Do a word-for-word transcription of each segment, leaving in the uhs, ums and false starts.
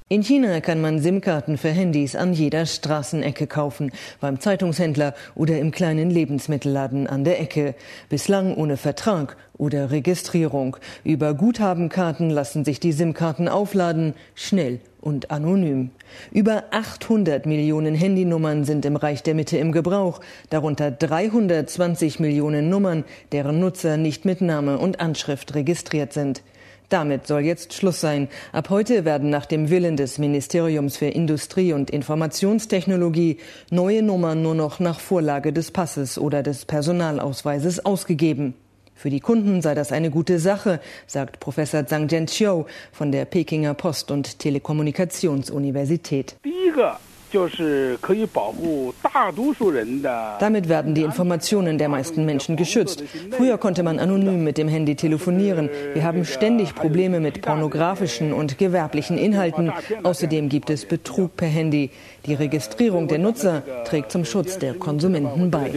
In China kann man SIM-Karten für Handys an jeder Straßenecke kaufen, beim Zeitungshändler oder im kleinen Lebensmittelladen an der Ecke. Bislang ohne Vertrag oder Registrierung. Über Guthabenkarten lassen sich die SIM-Karten aufladen, schnell und anonym. Über achthundert Millionen Handynummern sind im Reich der Mitte im Gebrauch, darunter dreihundertzwanzig Millionen Nummern, deren Nutzer nicht mit Name und Anschrift registriert sind. Damit soll jetzt Schluss sein. Ab heute werden nach dem Willen des Ministeriums für Industrie und Informationstechnologie neue Nummern nur noch nach Vorlage des Passes oder des Personalausweises ausgegeben. Für die Kunden sei das eine gute Sache, sagt Professor Zhang Jianqiu von der Pekinger Post- und Telekommunikationsuniversität. Damit werden die Informationen der meisten Menschen geschützt. Früher konnte man anonym mit dem Handy telefonieren. Wir haben ständig Probleme mit pornografischen und gewerblichen Inhalten. Außerdem gibt es Betrug per Handy. Die Registrierung der Nutzer trägt zum Schutz der Konsumenten bei.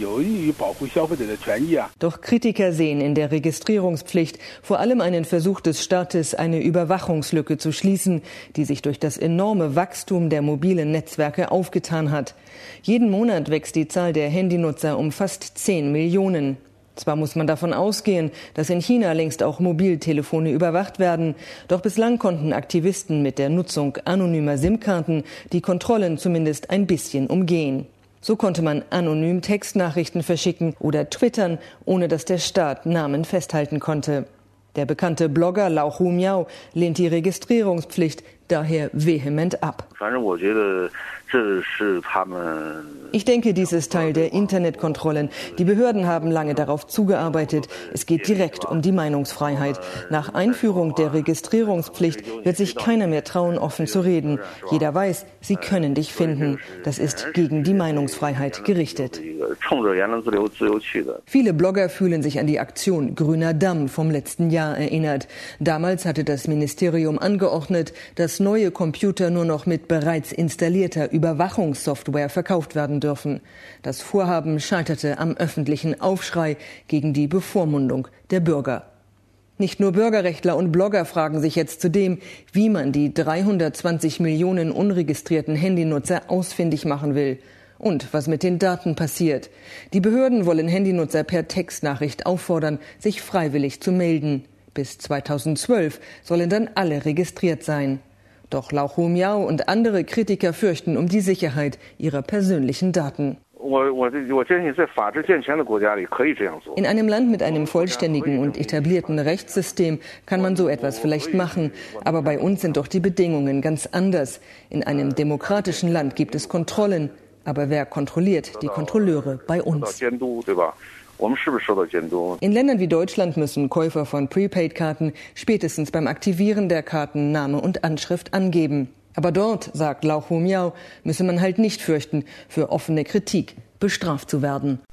Doch Kritiker sehen in der Registrierungspflicht vor allem einen Versuch des Staates, eine Überwachungslücke zu schließen, die sich durch das enorme Wachstum der mobilen Netzwerke aufgetan hat. Jeden Monat wächst die Zahl der Handynutzer um fast zehn Millionen. Zwar muss man davon ausgehen, dass in China längst auch Mobiltelefone überwacht werden, doch bislang konnten Aktivisten mit der Nutzung anonymer SIM-Karten die Kontrollen zumindest ein bisschen umgehen. So konnte man anonym Textnachrichten verschicken oder twittern, ohne dass der Staat Namen festhalten konnte. Der bekannte Blogger Lau Humiao lehnt die Registrierungspflicht daher vehement ab. Ich denke, dies ist Teil der Internetkontrollen. Die Behörden haben lange darauf zugearbeitet. Es geht direkt um die Meinungsfreiheit. Nach Einführung der Registrierungspflicht wird sich keiner mehr trauen, offen zu reden. Jeder weiß, sie können dich finden. Das ist gegen die Meinungsfreiheit gerichtet. Viele Blogger fühlen sich an die Aktion Grüner Damm vom letzten Jahr erinnert. Damals hatte das Ministerium angeordnet, dass neue Computer nur noch mit bereits installierter Überwachungssoftware verkauft werden dürfen. Das Vorhaben scheiterte am öffentlichen Aufschrei gegen die Bevormundung der Bürger. Nicht nur Bürgerrechtler und Blogger fragen sich jetzt zudem, wie man die dreihundertzwanzig Millionen unregistrierten Handynutzer ausfindig machen will. Und was mit den Daten passiert. Die Behörden wollen Handynutzer per Textnachricht auffordern, sich freiwillig zu melden. Bis zweitausendzwölf sollen dann alle registriert sein. Doch Lau Humiao und andere Kritiker fürchten um die Sicherheit ihrer persönlichen Daten. In einem Land mit einem vollständigen und etablierten Rechtssystem kann man so etwas vielleicht machen. Aber bei uns sind doch die Bedingungen ganz anders. In einem demokratischen Land gibt es Kontrollen. Aber wer kontrolliert die Kontrolleure bei uns? In Ländern wie Deutschland müssen Käufer von Prepaid-Karten spätestens beim Aktivieren der Karten Name und Anschrift angeben. Aber dort, sagt Lau Humiao, müsse man halt nicht fürchten, für offene Kritik bestraft zu werden.